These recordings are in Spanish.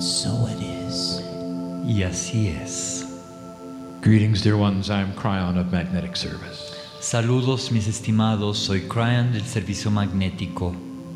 so it is. Y así es. Greetings, dear ones. I'm Cryon of Magnetic Service. Saludos, mis estimados. Soy Cryon del Servicio Magnético.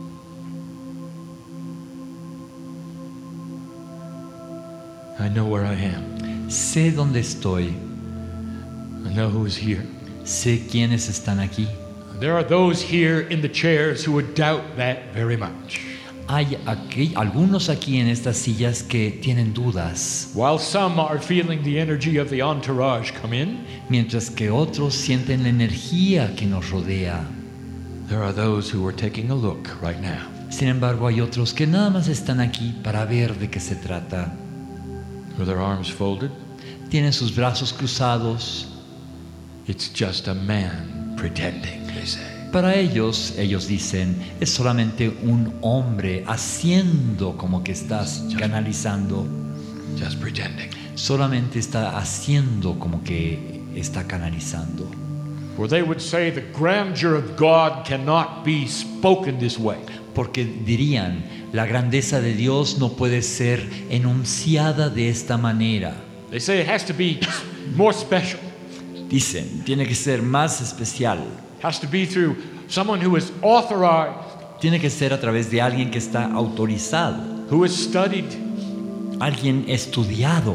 I know where I am. Sé dónde estoy. I know who is here. Sé quiénes están aquí. There are those here in the chairs who would doubt that very much. Hay algunos aquí en estas sillas que tienen dudas, While some are feeling the energy of the entourage come in, mientras que otros sienten la energía que nos rodea. there are those who are taking a look right now. Sin embargo, hay otros que nada más están aquí para ver de qué se trata. With their arms folded, Tienen sus brazos cruzados. it's just a man pretending, they say. Para ellos dicen, es solamente un hombre haciendo como que estás canalizando. Just pretending. Solamente está haciendo como que está canalizando. For they would say the grandeur of God cannot be spoken this way. Porque dirían, la grandeza de Dios no puede ser enunciada de esta manera. They say it has to be more special. Dicen, tiene que ser más especial. Has to be through someone who is authorized, Tiene que ser a través de alguien que está autorizado, who is studied. alguien estudiado.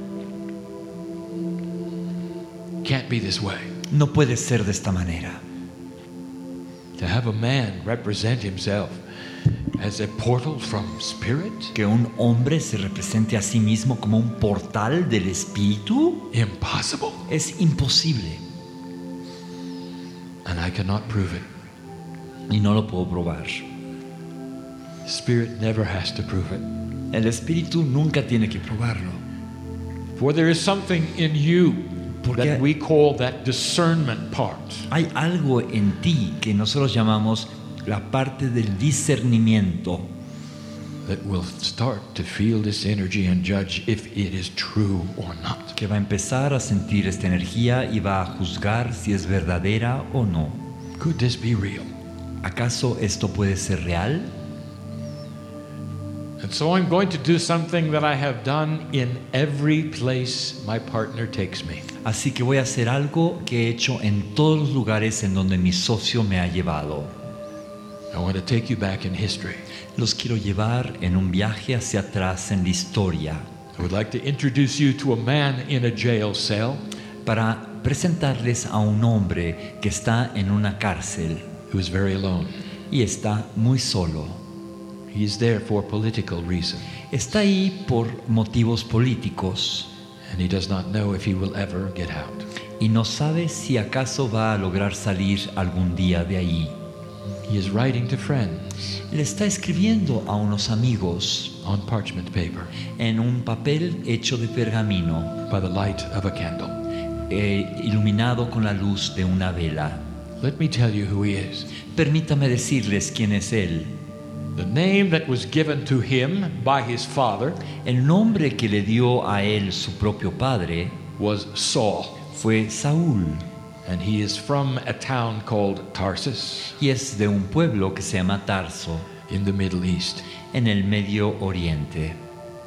Can't be this way. No puede ser de esta manera. To have a man represent himself as a portal from spirit? Que un hombre se represente a sí mismo como un portal del espíritu Impossible. es imposible. And I cannot prove it. Y no lo puedo probar. Spirit never has to prove it. El espíritu nunca tiene que probarlo. For there is something in you Porque that we call that discernment part. hay algo en ti que nosotros llamamos la parte del discernimiento, That will start to feel this energy and judge if it is true or not. que va a empezar a sentir esta energía y va a juzgar si es verdadera o no. Could this be real? ¿Acaso esto puede ser real? And so I'm going to do something that I have done in every place my partner takes me. Así que voy a hacer algo que he hecho en todos los lugares en donde mi socio me ha llevado. I want to take you back in history. Los quiero llevar en un viaje hacia atrás en la historia I would like to introduce you to a man in a jail cell para presentarles a un hombre que está en una cárcel who is very alone. y está muy solo. He is there for political reasons, Está ahí por motivos políticos and he does not know if he will ever get out. y no sabe si acaso va a lograr salir algún día de ahí. He is writing to friends Le está escribiendo a unos amigos on parchment paper en un papel hecho de pergamino, by the light of a candle. iluminado con la luz de una vela. Let me tell you who he is. Permítame decirles quién es él. The name that was given to him by his father El nombre que le dio a él su propio padre was Saul, fue Saúl and he is from a town called Tarsus y es de un pueblo que se llama Tarso, in the Middle East. en el Medio Oriente.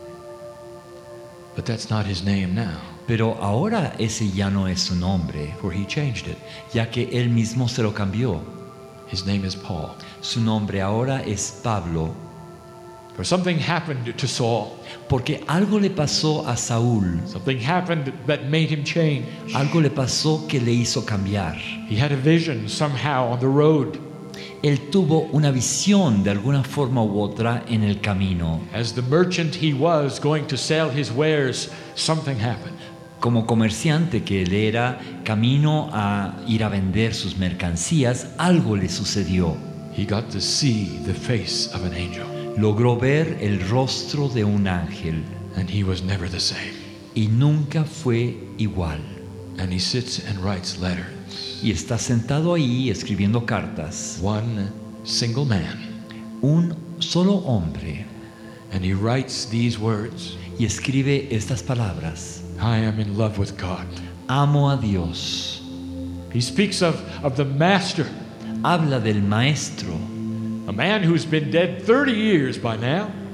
But that's not his name now, Pero ahora ese ya no es su nombre, for he changed it. ya que él mismo se lo cambió. His name is Paul. Su nombre ahora es Pablo, For something happened to Saul. porque algo le pasó a Saúl, Something happened that made him change. algo le pasó que le hizo cambiar. He had a vision somehow on the road. Él tuvo una visión de alguna forma u otra en el camino. As the merchant he was going to sell his wares, something happened. Como comerciante que él era, camino a ir a vender sus mercancías, algo le sucedió. He got to see the face of an angel, Logró ver el rostro de un ángel and he was never the same. y nunca fue igual. And he sits and writes letters. Y está sentado ahí escribiendo cartas. One single man. Un solo hombre. And he writes these words: Y escribe estas palabras. I am in love with God. Amo a Dios. He speaks of the master, Habla del maestro, a man who's been dead 30 years by now.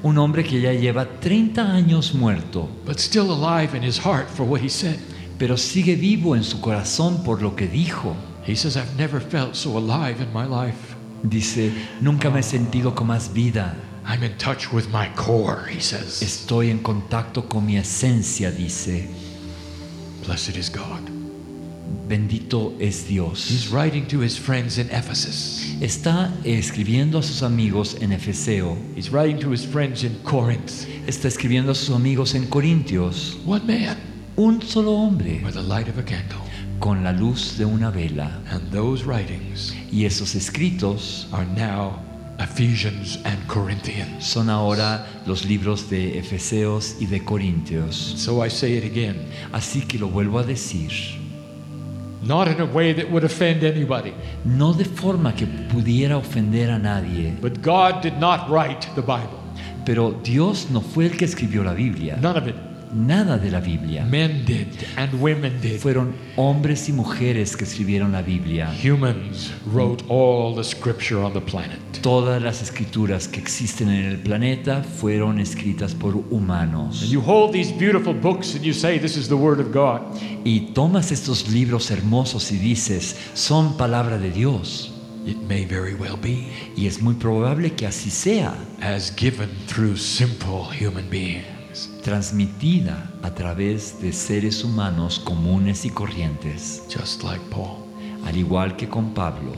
Un hombre que ya lleva 30 años muerto, but still alive in his heart for what he said. pero sigue vivo en su corazón por lo que dijo. He says, I've never felt so alive in my life. Dice, nunca me he sentido con más vida. I'm in touch with my core, he says. Estoy en contacto con mi esencia, dice. Blessed is God. Bendito es Dios. He's writing to his friends in Ephesus. Está escribiendo a sus amigos en Efeseo. He's writing to his friends in Corinth. Está escribiendo a sus amigos en Corintios. One man Un solo hombre with the light of a candle. con la luz de una vela. And those writings Y esos escritos are now Ephesians and Corinthians. son ahora los libros de Efeseos y de Corintios. So I say it again, Así que lo vuelvo a decir. not in a way that would offend anybody, No de forma que pudiera ofender a nadie. but God did not write the Bible. Pero Dios no fue el que escribió la Biblia. None of it. Nada de la Biblia. Men did and women did. Fueron hombres y mujeres que escribieron la Biblia. Humans wrote all the scripture on the planet. Todas las escrituras que existen en el planeta fueron escritas por humanos. And you hold these beautiful books and you say this is the word of God. Y tomas estos libros hermosos y dices, son palabra de Dios. It may very well be, Y es muy probable que así sea, as given through simple human beings. transmitida a través de seres humanos comunes y corrientes, Just like Paul. al igual que con Pablo.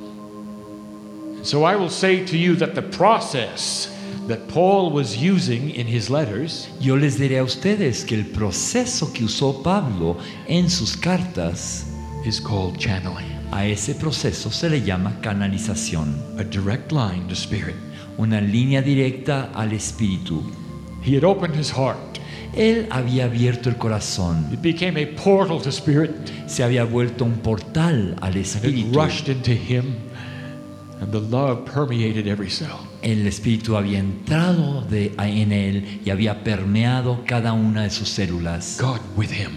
So I will say to you that the process that Paul was using in his letters Yo les diré a ustedes que el proceso que usó Pablo en sus cartas, is called channeling, a ese proceso se le llama canalización, a direct line to spirit. una línea directa al espíritu. He had opened his heart. Él había abierto el corazón, It became a portal to spirit, se había vuelto un portal al and it espíritu. rushed into him, and the love permeated every cell. El espíritu había entrado en él y había permeado cada una de sus células. God with him,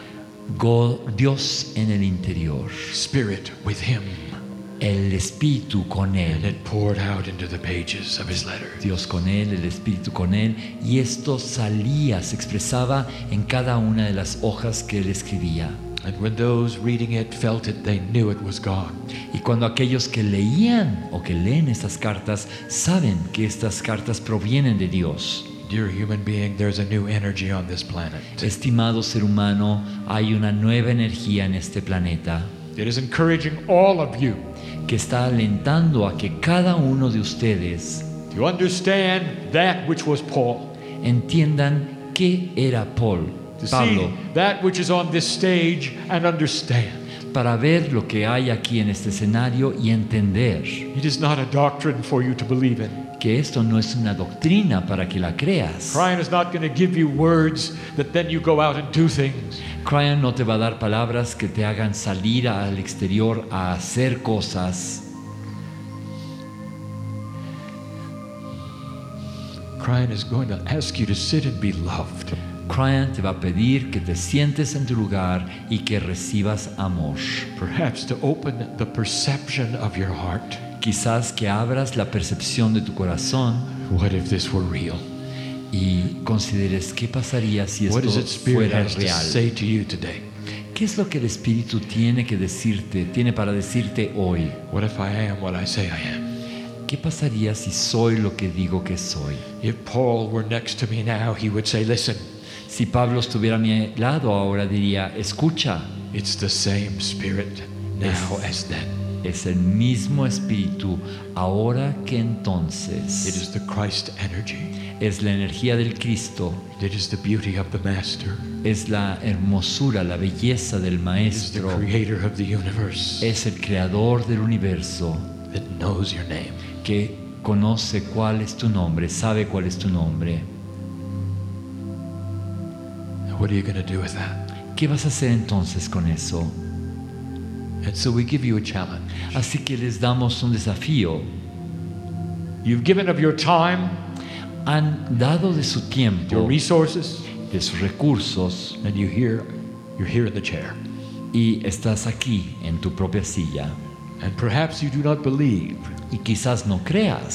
Dios en el interior, spirit with him, el espíritu con and él. it poured out into the pages of his letter. Dios con él, el espíritu con él, y esto salía, se expresaba en cada una de las hojas que él escribía. And when those reading it felt it, they knew it was God. Y cuando aquellos que leían o que leen estas cartas saben que estas cartas provienen de Dios. Dear human being, there's a new energy on this planet. Estimado ser humano, hay una nueva energía en este planeta It is encouraging all of you que está alentando a que cada uno de ustedes to understand that which was Paul, entiendan qué era to Pablo, see that which is on this stage and understand. para ver lo que hay aquí en este escenario y entender It is not a doctrine for you to believe in. que esto no es una doctrina para que la creas. Brian is not going to give you words that then you go out and do things. Cryan no te va a dar palabras que te hagan salir al exterior a hacer cosas. Brian is going to ask you to sit and be loved. Cryan te va a pedir que te sientes en tu lugar y que recibas amor. Perhaps to open the perception of your heart. Quizás que abras la percepción de tu corazón What if this were real? y consideres qué pasaría si What esto does its spirit fuera has to real. say to you today? ¿Qué es lo que el Espíritu tiene que decirte, tiene para decirte hoy? What if I am what I say I am? ¿Qué pasaría si soy lo que digo que soy? If Paul were next to me now, he would say, listen, Si Pablo estuviera a mi lado ahora diría, escucha, it's the same spirit now as then. es el mismo Espíritu ahora que It entonces. is the Christ energy. Es la energía del Cristo, It is the beauty of the Master. es la hermosura, la belleza del It is the Maestro, creator of the universe es el creador del universo that knows your name. que conoce cuál es tu nombre, sabe cuál es tu nombre. What are you going to do with that? ¿Qué vas a hacer entonces con eso? And so we give you a challenge. Así que les damos un desafío. You've given of your time, Han dado de su your tiempo, resources, de sus recursos, and you're here in the chair. y estás aquí en tu propia silla. And perhaps you do not believe Y quizás no creas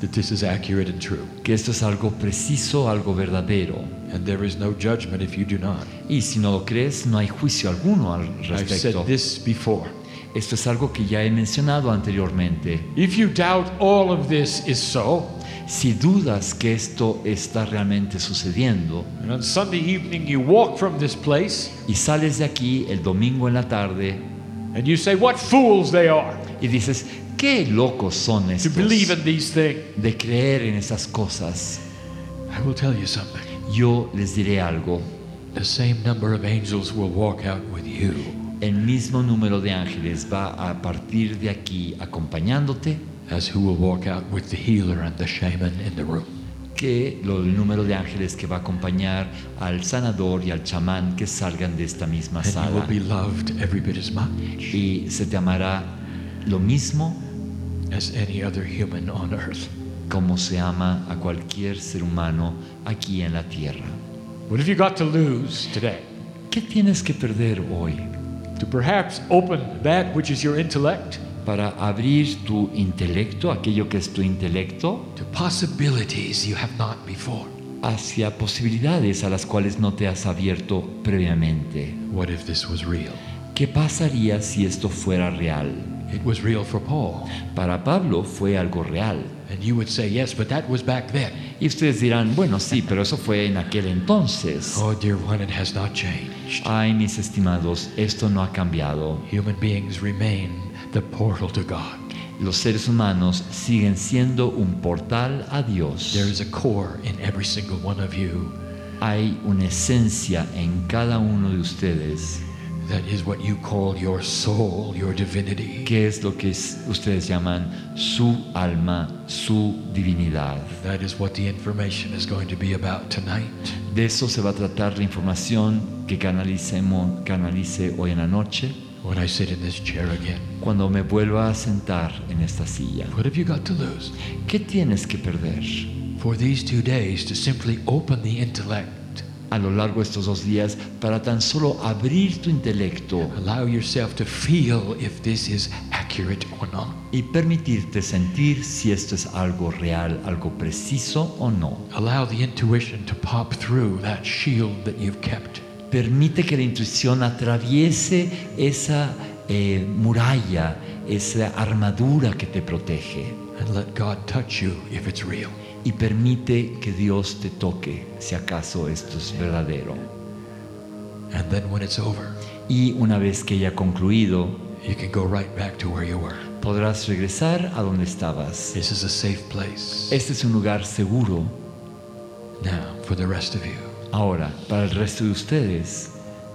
that this is accurate and true. que esto es algo preciso, algo verdadero. And there is no judgment if you do not. Y si no lo crees, no hay juicio alguno al I've said respecto. this before. Esto es algo que ya he mencionado anteriormente. If you doubt all of this is so, Si dudas que esto está realmente sucediendo and on Sunday evening you walk from this place y sales de aquí el domingo en la tarde and you say, what fools they are y dices, qué locos son to estos believe in these things. de creer en esas cosas, I will tell you something. yo les diré algo. The same number of angels will walk out with you El mismo número de ángeles va a partir de aquí acompañándote as who will walk out with the healer and the shaman in the room. que el número de ángeles que va a acompañar al sanador y al chamán que salgan de esta misma And you will sala. be loved every bit as much Y se te amará lo mismo as any other human on earth. como se ama a cualquier ser humano aquí en la tierra. What have you got to lose today? ¿Qué tienes que perder hoy To perhaps open that which is your intellect para abrir tu intelecto, aquello que es tu intelecto, to possibilities you have not before. hacia posibilidades a las cuales no te has abierto previamente? What if this was real? ¿Qué pasaría si esto fuera real? It was real for Paul. Para Pablo fue algo real. And you would say, yes, but that was back then. Y ustedes dirán, bueno, sí, pero eso fue en aquel entonces. Oh, dear one, it has not changed. Ay, mis estimados, esto no ha cambiado. Human beings remain the portal to God. Los seres humanos siguen siendo un portal a Dios. There is a core in every single one of you Hay una esencia en cada uno de ustedes that is what you call your soul, your divinity. que es lo que ustedes llaman su alma, su divinidad. That is what the information is going to be about tonight. De eso se va a tratar la información que canalice hoy en la noche, When I sit in this chair again, cuando me vuelva a sentar en esta silla. what have you got to lose? ¿Qué tienes que perder? For these 2 days to simply open the intellect, A lo largo de estos 2 días, para tan solo abrir tu intelecto allow yourself to feel if this is accurate or not. y permitirte sentir si esto es algo real, algo preciso o no. Allow the intuition to pop through that shield that you've kept. Permite que la intuición atraviese esa muralla, esa armadura que te protege, And let God touch you if it's real. y permite que Dios te toque si acaso esto es verdadero. And then when it's over, Y una vez que haya concluido, you can go right back to where you were. podrás regresar a donde estabas. This is a safe place. Este es un lugar seguro. Now, for the rest of you, Ahora, para el resto de ustedes,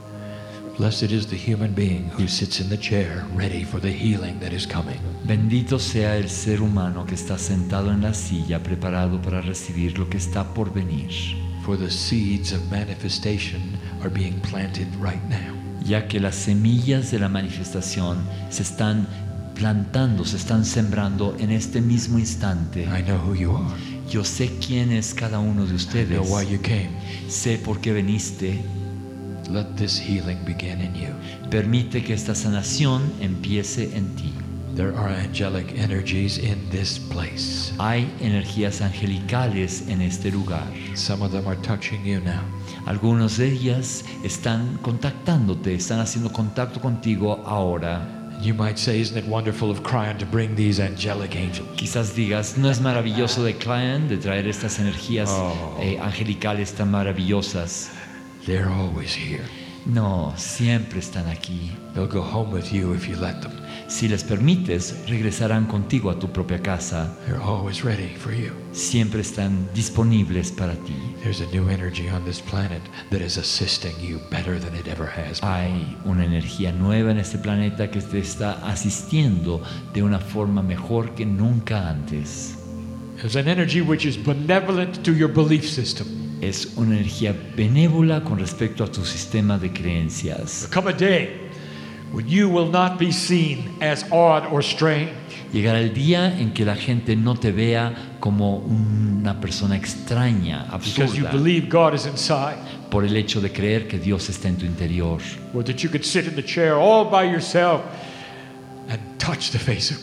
blessed is the human being who sits in the chair ready for the healing that is coming. bendito sea el ser humano que está sentado en la silla preparado para recibir lo que está por venir, For the seeds of manifestation are being planted right now. ya que las semillas de la manifestación se están plantando, se están sembrando en este mismo instante. I know who you are. Yo sé quién es cada uno de I ustedes, know why you came. sé por qué viniste. Let this healing begin in you. Permite que esta sanación empiece en ti. There are angelic energies in this place. Hay energías angelicales en este lugar. Some of them are touching you now. Algunos de ellas están contactándote, están haciendo contacto contigo ahora. You might say, isn't it wonderful of Cryon to bring these angelic angels? Quizás digas, ¿no es maravilloso de Klein de traer estas energías angelicales tan maravillosas? They're always here. No, siempre están aquí. They'll go home with you if you let them. Si les permites, regresarán contigo a tu propia casa. They're always ready for you. Siempre están disponibles para ti. There's a new energy on this planet that is assisting you better than it ever has. Hay una energía nueva en este planeta que te está asistiendo de una forma mejor que nunca antes. There's an energy which is benevolent to your belief system. Es una energía benévola con respecto a tu sistema de creencias. Come a day when you will not be seen as odd or strange. Llegará el día en que la gente no te vea como una persona extraña, Because you absurda, believe God is inside. por el hecho de creer que Dios está en tu interior. Or that you could sit in the chair all by yourself and touch the face of God.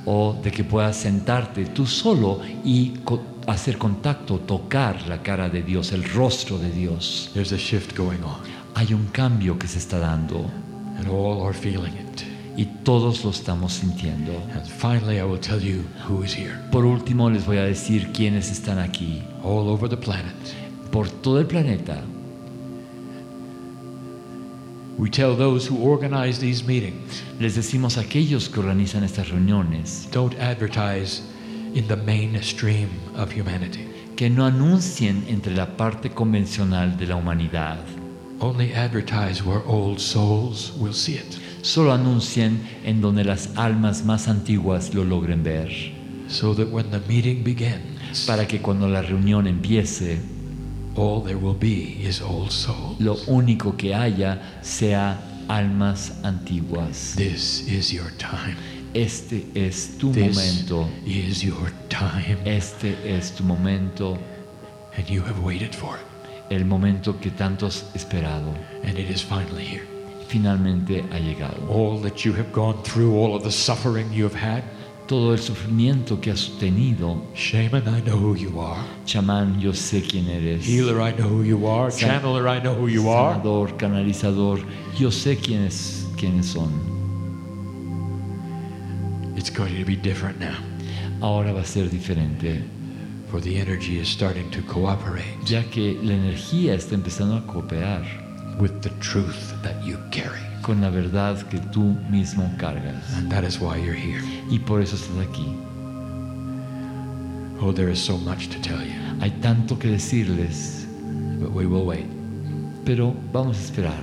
o de que puedas sentarte tú solo y hacer contacto, tocar la cara de Dios, el rostro de Dios. There's a shift going on, Hay un cambio que se está dando and all are feeling it. y todos lo estamos sintiendo. And finally, I will tell you who is here. Por último, les voy a decir quiénes están aquí. All over the planet. Por todo el planeta. We tell those who organize these meetings, Les decimos a aquellos que organizan estas reuniones don't advertise in the mainstream of humanity. que no anuncien entre la parte convencional de la humanidad. Only advertise where old souls will see it, Solo anuncien en donde las almas más antiguas lo logren ver, so that when the meeting begins, para que cuando la reunión empiece, all there will be is old souls. lo único que haya sea almas antiguas. This is your time. Este es tu This momento. is your time, Este es tu momento, and you have waited for it, el momento que tanto has esperado. and it is finally here. Finalmente ha llegado. All that you have gone through, all of the suffering you have had, Todo el sufrimiento que has tenido. Shaman, I know who you are. Chamán, yo sé quién eres. Healer, I know who you are. Channeler, I know who you are. Sanador, canalizador, yo sé quiénes son. It's going to be different now, Ahora va a ser diferente, for the energy is starting to cooperate ya que la energía está empezando a cooperar with the truth that you carry. con la verdad que tú mismo cargas. And that is why you're here. Y por eso estás aquí. Oh, there is so much to tell you, Hay tanto que decirles, but we will wait. pero vamos a esperar.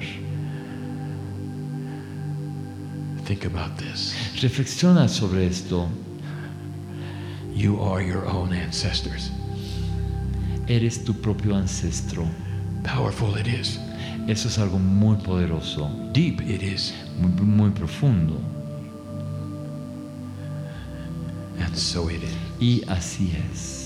Think about this. Reflexiona sobre esto. You are your own ancestors. Eres tu propio ancestro. Powerful it is. Eso es algo muy poderoso, Deep it is. muy profundo. And so it is. Y así es.